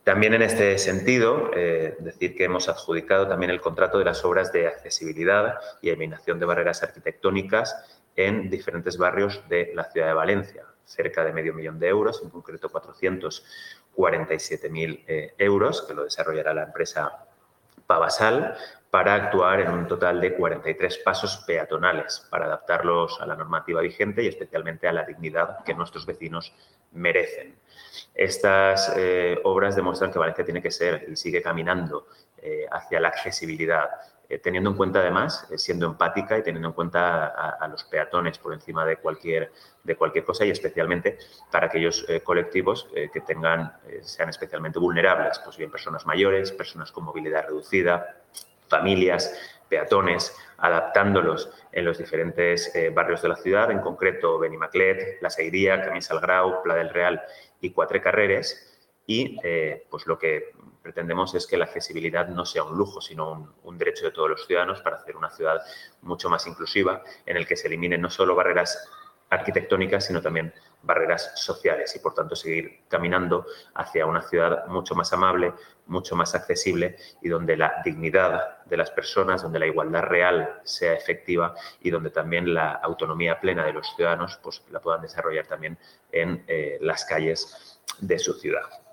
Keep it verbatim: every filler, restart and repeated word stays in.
También en este sentido, eh, decir que hemos adjudicado también el contrato de las obras de accesibilidad y eliminación de barreras arquitectónicas en diferentes barrios de la ciudad de Valencia, cerca de medio millón de euros, en concreto cuatrocientos cuarenta y siete mil eh, euros, que lo desarrollará la empresa Pavasal, para actuar en un total de cuarenta y tres pasos peatonales, para adaptarlos a la normativa vigente y especialmente a la dignidad que nuestros vecinos merecen. Estas eh, obras demuestran que Valencia tiene que ser y sigue caminando eh, hacia la accesibilidad, eh, teniendo en cuenta además, eh, siendo empática y teniendo en cuenta a, a los peatones por encima de cualquier, de cualquier cosa y especialmente para aquellos eh, colectivos eh, que tengan, eh, sean especialmente vulnerables, pues bien personas mayores, personas con movilidad reducida, familias, peatones, adaptándolos en los diferentes eh, barrios de la ciudad, en concreto Benimaclet, La Seiría, Camí Salgrau, Pla del Real y Quatre Carreres. Y eh, pues lo que pretendemos es que la accesibilidad no sea un lujo, sino un, un derecho de todos los ciudadanos para hacer una ciudad mucho más inclusiva, en el que se eliminen no solo barreras arquitectónicas, sino también barreras sociales y, por tanto, seguir caminando hacia una ciudad mucho más amable, mucho más accesible y donde la dignidad de las personas, donde la igualdad real sea efectiva y donde también la autonomía plena de los ciudadanos pues, la puedan desarrollar también en eh, las calles de su ciudad.